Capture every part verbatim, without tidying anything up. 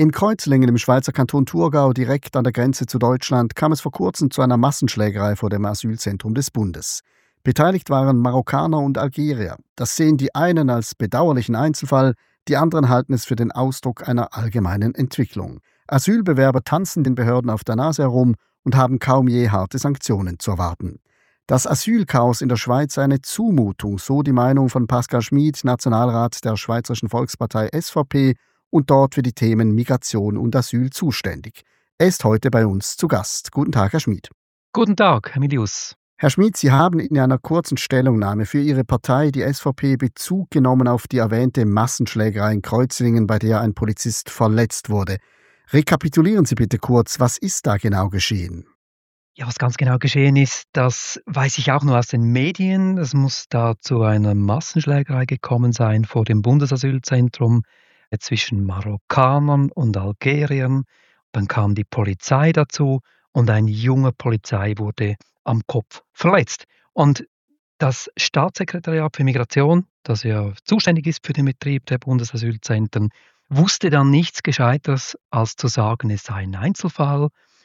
In Kreuzlingen im Schweizer Kanton Thurgau, direkt an der Grenze zu Deutschland, kam es vor kurzem zu einer Massenschlägerei vor dem Asylzentrum des Bundes. Beteiligt waren Marokkaner und Algerier. Das sehen die einen als bedauerlichen Einzelfall, die anderen halten es für den Ausdruck einer allgemeinen Entwicklung. Asylbewerber tanzen den Behörden auf der Nase herum und haben kaum je harte Sanktionen zu erwarten. Das Asylchaos in der Schweiz sei eine Zumutung, so die Meinung von Pascal Schmid, Nationalrat der Schweizerischen Volkspartei S V P und dort für die Themen Migration und Asyl zuständig. Er ist heute bei uns zu Gast. Guten Tag, Herr Schmid. Guten Tag, Herr Milius. Herr Schmid, Sie haben in einer kurzen Stellungnahme für Ihre Partei, die S V P, Bezug genommen auf die erwähnte Massenschlägerei in Kreuzlingen, bei der ein Polizist verletzt wurde. Rekapitulieren Sie bitte kurz, was ist da genau geschehen? Ja, was ganz genau geschehen ist, das weiß ich auch nur aus den Medien. Es muss da zu einer Massenschlägerei gekommen sein vor dem Bundesasylzentrum äh, zwischen Marokkanern und Algeriern. Dann kam die Polizei dazu und ein junger Polizei wurde am Kopf verletzt. Und das Staatssekretariat für Migration, das ja zuständig ist für den Betrieb der Bundesasylzentren, wusste dann nichts Gescheiteres, als zu sagen, es sei ein Einzelfall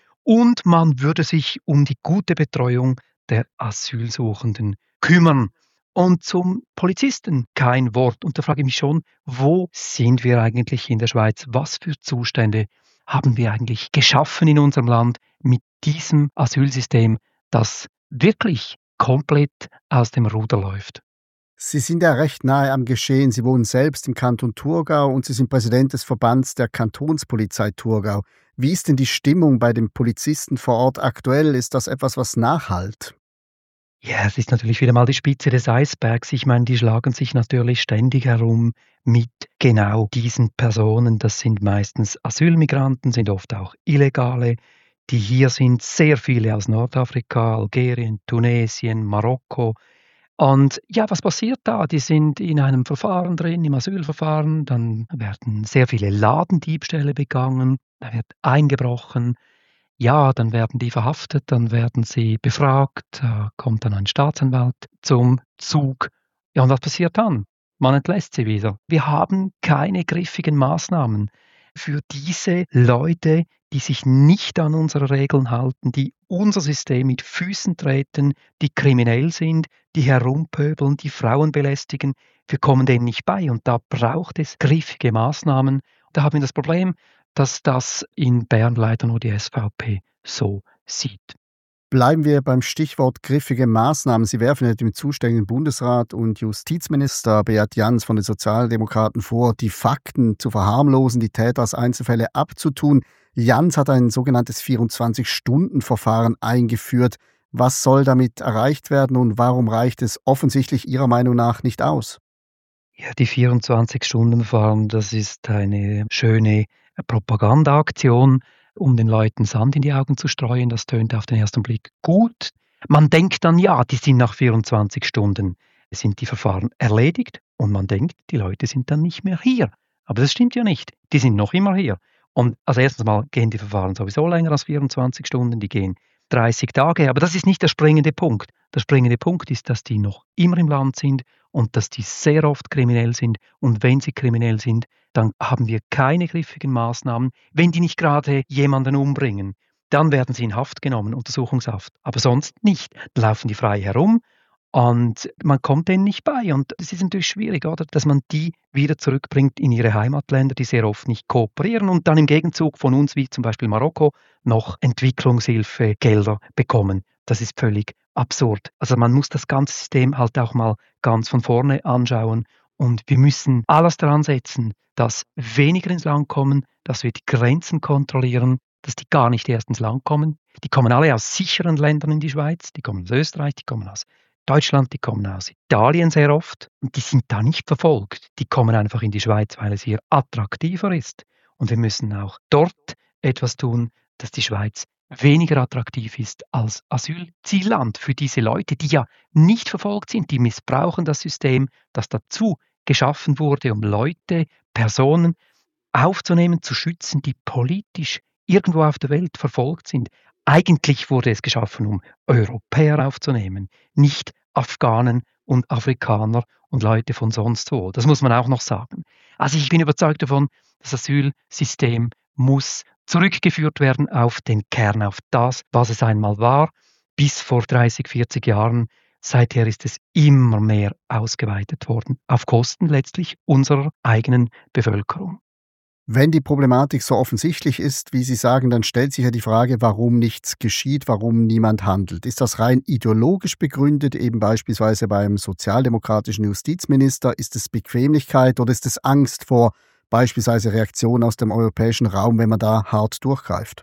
und man würde sich um die gute Betreuung der Asylsuchenden kümmern. Und zum Polizisten kein Wort. Und da frage ich mich schon, wo sind wir eigentlich in der Schweiz? Was für Zustände haben wir eigentlich geschaffen in unserem Land mit diesem Asylsystem, das wirklich komplett aus dem Ruder läuft? Sie sind ja recht nahe am Geschehen. Sie wohnen selbst im Kanton Thurgau und Sie sind Präsident des Verbands der Kantonspolizei Thurgau. Wie ist denn die Stimmung bei den Polizisten vor Ort aktuell? Ist das etwas, was nachhallt? Ja, es ist natürlich wieder mal die Spitze des Eisbergs. Ich meine, die schlagen sich natürlich ständig herum mit genau diesen Personen. Das sind meistens Asylmigranten, sind oft auch Illegale, die hier sind. Sehr viele aus Nordafrika, Algerien, Tunesien, Marokko. Und ja, was passiert da? Die sind in einem Verfahren drin, im Asylverfahren. Dann werden sehr viele Ladendiebstähle begangen. Da wird eingebrochen. Ja, dann werden die verhaftet, dann werden sie befragt, da kommt dann ein Staatsanwalt zum Zug. Ja, und was passiert dann? Man entlässt sie wieder. Wir haben keine griffigen Maßnahmen für diese Leute, die sich nicht an unsere Regeln halten, die unser System mit Füßen treten, die kriminell sind, die herumpöbeln, die Frauen belästigen. Wir kommen denen nicht bei und da braucht es griffige Maßnahmen. Da haben wir das Problem, dass das in Bern leider nur die S V P so sieht. Bleiben wir beim Stichwort griffige Maßnahmen. Sie werfen ja dem zuständigen Bundesrat und Justizminister Beat Jans von den Sozialdemokraten vor, die Fakten zu verharmlosen, die Täter als Einzelfälle abzutun. Jans hat ein sogenanntes vierundzwanzig-Stunden-Verfahren eingeführt. Was soll damit erreicht werden und warum reicht es offensichtlich Ihrer Meinung nach nicht aus? Ja, die vierundzwanzig-Stunden-Verfahren, das ist eine schöne Propagandaaktion, um den Leuten Sand in die Augen zu streuen. Das tönt auf den ersten Blick gut. Man denkt dann, ja, die sind nach vierundzwanzig Stunden, sind die Verfahren erledigt und man denkt, die Leute sind dann nicht mehr hier. Aber das stimmt ja nicht. Die sind noch immer hier. Und als erstes mal gehen die Verfahren sowieso länger als vierundzwanzig Stunden, die gehen dreißig Tage. Aber das ist nicht der springende Punkt. Der springende Punkt ist, dass die noch immer im Land sind und dass die sehr oft kriminell sind. Und wenn sie kriminell sind, dann haben wir keine griffigen Maßnahmen. Wenn die nicht gerade jemanden umbringen, dann werden sie in Haft genommen, Untersuchungshaft. Aber sonst nicht. Dann laufen die frei herum und man kommt denen nicht bei. Und es ist natürlich schwierig, oder, dass man die wieder zurückbringt in ihre Heimatländer, die sehr oft nicht kooperieren und dann im Gegenzug von uns, wie zum Beispiel Marokko, noch Entwicklungshilfegelder bekommen. Das ist völlig absurd. Also man muss das ganze System halt auch mal ganz von vorne anschauen und wir müssen alles daran setzen, dass weniger ins Land kommen, dass wir die Grenzen kontrollieren, dass die gar nicht erst ins Land kommen. Die kommen alle aus sicheren Ländern in die Schweiz, die kommen aus Österreich, die kommen aus Deutschland, die kommen aus Italien sehr oft und die sind da nicht verfolgt. Die kommen einfach in die Schweiz, weil es hier attraktiver ist. Und wir müssen auch dort etwas tun, dass die Schweiz weniger attraktiv ist als Asylzielland für diese Leute, die ja nicht verfolgt sind, die missbrauchen das System, das dazu geschaffen wurde, um Leute, Personen aufzunehmen, zu schützen, die politisch irgendwo auf der Welt verfolgt sind. Eigentlich wurde es geschaffen, um Europäer aufzunehmen, nicht Afghanen und Afrikaner und Leute von sonst wo. Das muss man auch noch sagen. Also ich bin überzeugt davon, das Asylsystem muss zurückgeführt werden auf den Kern, auf das, was es einmal war, bis vor dreißig, vierzig Jahren. Seither ist es immer mehr ausgeweitet worden, auf Kosten letztlich unserer eigenen Bevölkerung. Wenn die Problematik so offensichtlich ist, wie Sie sagen, dann stellt sich ja die Frage, warum nichts geschieht, warum niemand handelt. Ist das rein ideologisch begründet, eben beispielsweise beim sozialdemokratischen Justizminister? Ist es Bequemlichkeit oder ist es Angst vor beispielsweise Reaktionen aus dem europäischen Raum, wenn man da hart durchgreift?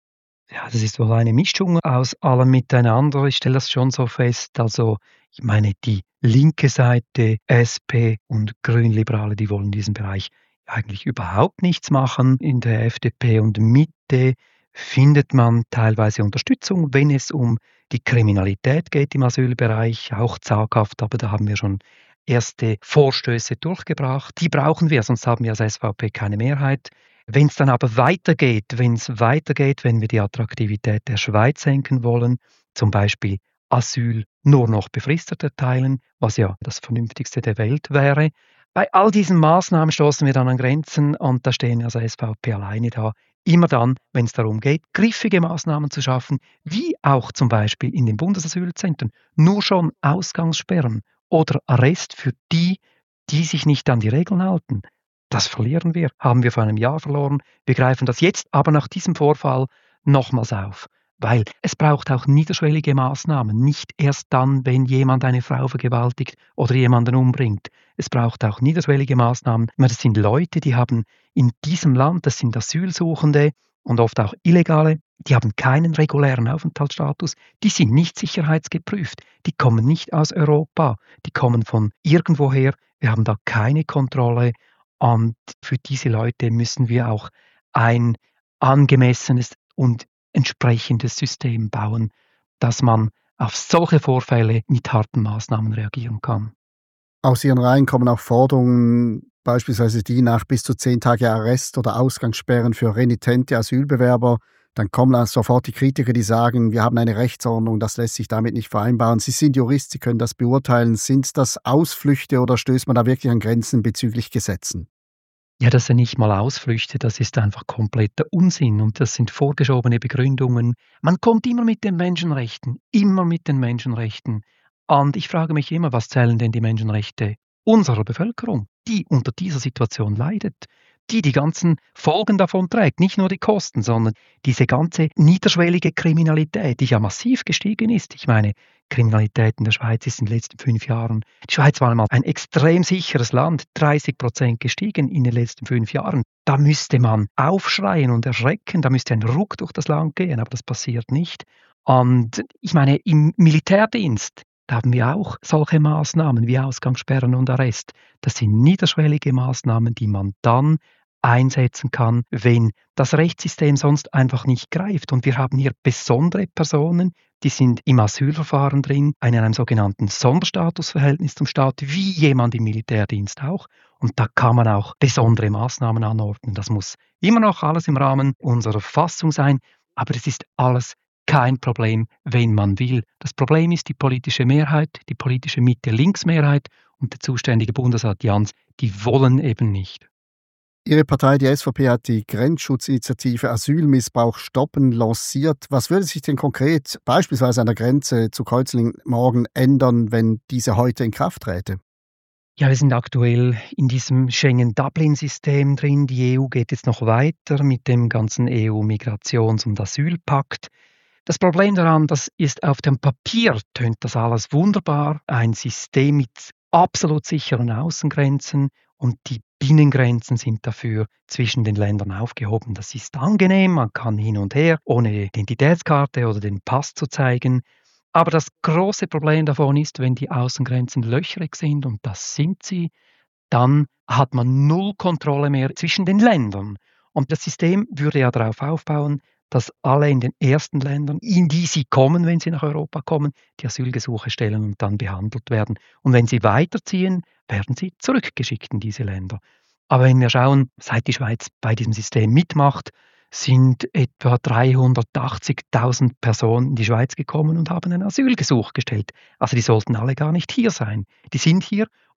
Ja, das ist wohl eine Mischung aus allem miteinander. Ich stelle das schon so fest. Also, ich meine, die linke Seite, S P und Grünliberale, die wollen in diesem Bereich eigentlich überhaupt nichts machen. In der F D P und Mitte findet man teilweise Unterstützung, wenn es um die Kriminalität geht im Asylbereich, auch zaghaft, aber da haben wir schon erste Vorstöße durchgebracht. Die brauchen wir, sonst haben wir als S V P keine Mehrheit. Wenn es dann aber weitergeht, wenn es weitergeht, wenn wir die Attraktivität der Schweiz senken wollen, zum Beispiel Asyl nur noch befristet erteilen, was ja das Vernünftigste der Welt wäre, bei all diesen Maßnahmen stoßen wir dann an Grenzen und da stehen wir als S V P alleine da. Immer dann, wenn es darum geht, griffige Maßnahmen zu schaffen, wie auch zum Beispiel in den Bundesasylzentren, nur schon Ausgangssperren oder Arrest für die, die sich nicht an die Regeln halten. Das verlieren wir, haben wir vor einem Jahr verloren. Wir greifen das jetzt aber nach diesem Vorfall nochmals auf. Weil es braucht auch niederschwellige Maßnahmen, nicht erst dann, wenn jemand eine Frau vergewaltigt oder jemanden umbringt. Es braucht auch niederschwellige Maßnahmen. Das sind Leute, die haben in diesem Land, das sind Asylsuchende und oft auch Illegale, die haben keinen regulären Aufenthaltsstatus, die sind nicht sicherheitsgeprüft, die kommen nicht aus Europa, die kommen von irgendwoher, wir haben da keine Kontrolle und für diese Leute müssen wir auch ein angemessenes und entsprechendes System bauen, dass man auf solche Vorfälle mit harten Maßnahmen reagieren kann. Aus Ihren Reihen kommen auch Forderungen, beispielsweise die nach bis zu zehn Tage Arrest oder Ausgangssperren für renitente Asylbewerber. Dann kommen dann sofort die Kritiker, die sagen, wir haben eine Rechtsordnung, das lässt sich damit nicht vereinbaren. Sie sind Jurist, Sie können das beurteilen. Sind das Ausflüchte oder stößt man da wirklich an Grenzen bezüglich Gesetzen? Ja, das sind nicht mal Ausflüchte, das ist einfach kompletter Unsinn und das sind vorgeschobene Begründungen. Man kommt immer mit den Menschenrechten, immer mit den Menschenrechten. Und ich frage mich immer, was zählen denn die Menschenrechte unserer Bevölkerung, die unter dieser Situation leidet, die die ganzen Folgen davon trägt, nicht nur die Kosten, sondern diese ganze niederschwellige Kriminalität, die ja massiv gestiegen ist. Ich meine, Kriminalität in der Schweiz ist in den letzten fünf Jahren, die Schweiz war einmal ein extrem sicheres Land, dreißig Prozent gestiegen in den letzten fünf Jahren. Da müsste man aufschreien und erschrecken, da müsste ein Ruck durch das Land gehen, aber das passiert nicht. Und ich meine, im Militärdienst, da haben wir auch solche Maßnahmen wie Ausgangssperren und Arrest. Das sind niederschwellige Maßnahmen, die man dann einsetzen kann, wenn das Rechtssystem sonst einfach nicht greift. Und wir haben hier besondere Personen, die sind im Asylverfahren drin, in einem sogenannten Sonderstatusverhältnis zum Staat, wie jemand im Militärdienst auch. Und da kann man auch besondere Maßnahmen anordnen. Das muss immer noch alles im Rahmen unserer Verfassung sein, aber es ist alles kein Problem, wenn man will. Das Problem ist die politische Mehrheit, die politische Mitte-Links-Mehrheit und der zuständige Bundesrat Jans, die wollen eben nicht. Ihre Partei, die S V P, hat die Grenzschutzinitiative Asylmissbrauch stoppen lanciert. Was würde sich denn konkret beispielsweise an der Grenze zu Kreuzlingen morgen ändern, wenn diese heute in Kraft träte? Ja, wir sind aktuell in diesem Schengen-Dublin-System drin. Die E U geht jetzt noch weiter mit dem ganzen E U-Migrations- und Asylpakt. Das Problem daran, das ist, auf dem Papier tönt das alles wunderbar. Ein System mit absolut sicheren Außengrenzen und die Binnengrenzen sind dafür zwischen den Ländern aufgehoben. Das ist angenehm, man kann hin und her, ohne Identitätskarte oder den Pass zu zeigen. Aber das große Problem davon ist, wenn die Außengrenzen löchrig sind, und das sind sie, dann hat man null Kontrolle mehr zwischen den Ländern. Und das System würde ja darauf aufbauen, dass alle in den ersten Ländern, in die sie kommen, wenn sie nach Europa kommen, die Asylgesuche stellen und dann behandelt werden. Und wenn sie weiterziehen, werden sie zurückgeschickt in diese Länder. Aber wenn wir schauen, seit die Schweiz bei diesem System mitmacht, sind etwa dreihundertachtzigtausend Personen in die Schweiz gekommen und haben ein Asylgesuch gestellt. Also die sollten alle gar nicht hier sein. Die sind hier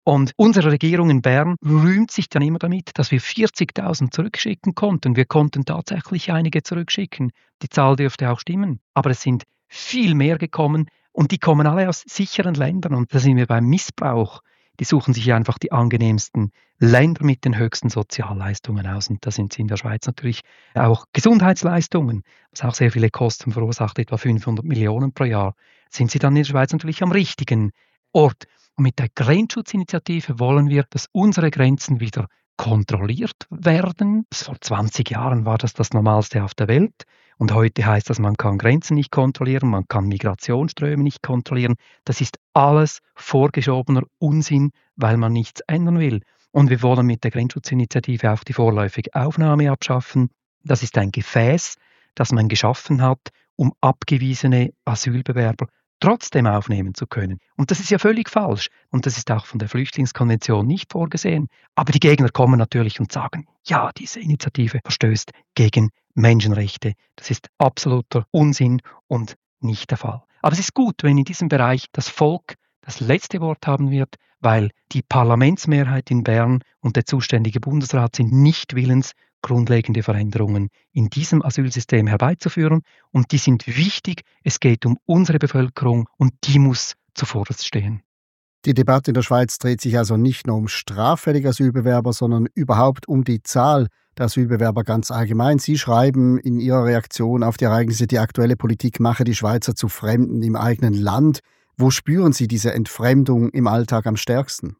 Und unsere Regierung in Bern rühmt sich dann immer damit, dass wir vierzigtausend zurückschicken konnten. Wir konnten tatsächlich einige zurückschicken. Die Zahl dürfte auch stimmen. Aber es sind viel mehr gekommen und die kommen alle aus sicheren Ländern. Und da sind wir beim Missbrauch. Die suchen sich einfach die angenehmsten Länder mit den höchsten Sozialleistungen aus. Und da sind sie in der Schweiz natürlich auch Gesundheitsleistungen, was auch sehr viele Kosten verursacht, etwa fünfhundert Millionen pro Jahr. Sind sie dann in der Schweiz natürlich am richtigen Ort. Und mit der Grenzschutzinitiative wollen wir, dass unsere Grenzen wieder kontrolliert werden. Vor zwanzig Jahren war das das Normalste auf der Welt. Und heute heißt das, man kann Grenzen nicht kontrollieren, man kann Migrationsströme nicht kontrollieren. Das ist alles vorgeschobener Unsinn, weil man nichts ändern will. Und wir wollen mit der Grenzschutzinitiative auch die vorläufige Aufnahme abschaffen. Das ist ein Gefäß, das man geschaffen hat, um abgewiesene Asylbewerber trotzdem aufnehmen zu können. Und das ist ja völlig falsch. Und das ist auch von der Flüchtlingskonvention nicht vorgesehen. Aber die Gegner kommen natürlich und sagen, ja, diese Initiative verstößt gegen Menschenrechte. Das ist absoluter Unsinn und nicht der Fall. Aber es ist gut, wenn in diesem Bereich das Volk das letzte Wort haben wird, weil die Parlamentsmehrheit in Bern und der zuständige Bundesrat sind nicht willens, grundlegende Veränderungen in diesem Asylsystem herbeizuführen. Und die sind wichtig. Es geht um unsere Bevölkerung und die muss zuvorderst stehen. Die Debatte in der Schweiz dreht sich also nicht nur um straffällige Asylbewerber, sondern überhaupt um die Zahl der Asylbewerber ganz allgemein. Sie schreiben in Ihrer Reaktion auf die Ereignisse, die aktuelle Politik mache die Schweizer zu Fremden im eigenen Land. Wo spüren Sie diese Entfremdung im Alltag am stärksten?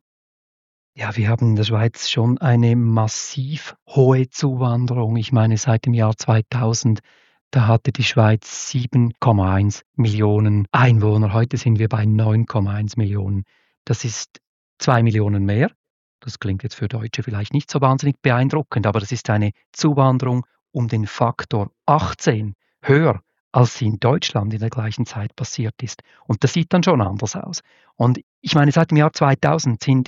Ja, wir haben in der Schweiz schon eine massiv hohe Zuwanderung. Ich meine, seit dem Jahr zweitausend, da hatte die Schweiz sieben Komma eins Millionen Einwohner. Heute sind wir bei neun Komma eins Millionen. Das ist zwei Millionen mehr. Das klingt jetzt für Deutsche vielleicht nicht so wahnsinnig beeindruckend, aber das ist eine Zuwanderung um den Faktor achtzehn höher, als sie in Deutschland in der gleichen Zeit passiert ist. Und das sieht dann schon anders aus. Und ich meine, seit dem Jahr zweitausend sind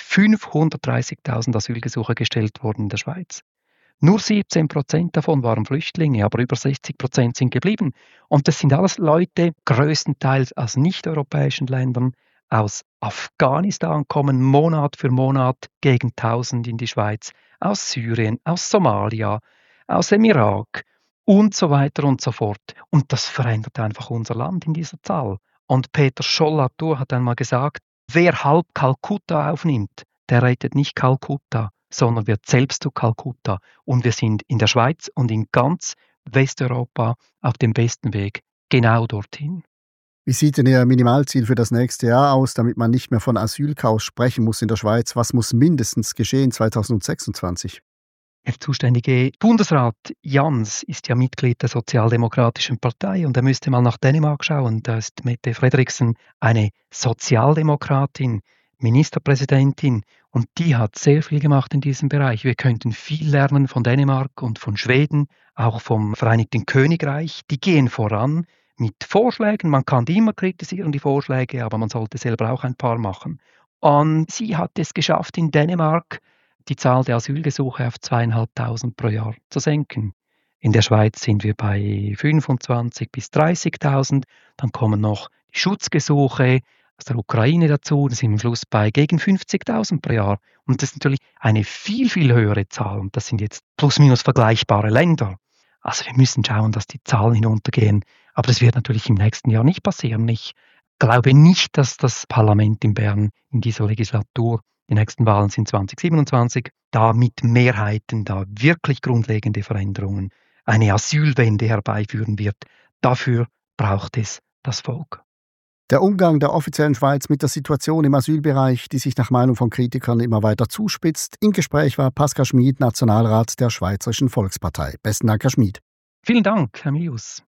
fünfhundertdreißigtausend Asylgesuche gestellt worden in der Schweiz. Nur siebzehn Prozent davon waren Flüchtlinge, aber über sechzig Prozent sind geblieben. Und das sind alles Leute, größtenteils aus nicht-europäischen Ländern, aus Afghanistan kommen Monat für Monat gegen tausend in die Schweiz, aus Syrien, aus Somalia, aus dem Irak und so weiter und so fort. Und das verändert einfach unser Land in dieser Zahl. Und Peter Scholl-Latour hat einmal gesagt, wer halb Kalkutta aufnimmt, der rettet nicht Kalkutta, sondern wird selbst zu Kalkutta. Und wir sind in der Schweiz und in ganz Westeuropa auf dem besten Weg genau dorthin. Wie sieht denn Ihr Minimalziel für das nächste Jahr aus, damit man nicht mehr von Asylchaos sprechen muss in der Schweiz? Was muss mindestens geschehen zweitausendsechsundzwanzig? Der zuständige Bundesrat Jans ist ja Mitglied der Sozialdemokratischen Partei und er müsste mal nach Dänemark schauen. Da ist Mette Frederiksen eine Sozialdemokratin, Ministerpräsidentin und die hat sehr viel gemacht in diesem Bereich. Wir könnten viel lernen von Dänemark und von Schweden, auch vom Vereinigten Königreich. Die gehen voran mit Vorschlägen. Man kann die immer kritisieren, die Vorschläge, aber man sollte selber auch ein paar machen. Und sie hat es geschafft, in Dänemark die Zahl der Asylgesuche auf zweieinhalbtausend pro Jahr zu senken. In der Schweiz sind wir bei fünfundzwanzigtausend bis dreißigtausend. Dann kommen noch die Schutzgesuche aus der Ukraine dazu. Da sind wir am Schluss bei gegen fünfzigtausend pro Jahr. Und das ist natürlich eine viel, viel höhere Zahl. Und das sind jetzt plus minus vergleichbare Länder. Also wir müssen schauen, dass die Zahlen hinuntergehen. Aber das wird natürlich im nächsten Jahr nicht passieren. Ich glaube nicht, dass das Parlament in Bern in dieser Legislatur, die nächsten Wahlen sind zwanzig siebenundzwanzig, da mit Mehrheiten da wirklich grundlegende Veränderungen, eine Asylwende herbeiführen wird. Dafür braucht es das Volk. Der Umgang der offiziellen Schweiz mit der Situation im Asylbereich, die sich nach Meinung von Kritikern immer weiter zuspitzt. Im Gespräch war Pascal Schmid, Nationalrat der Schweizerischen Volkspartei. Besten Dank, Herr Schmid. Vielen Dank, Herr Milius.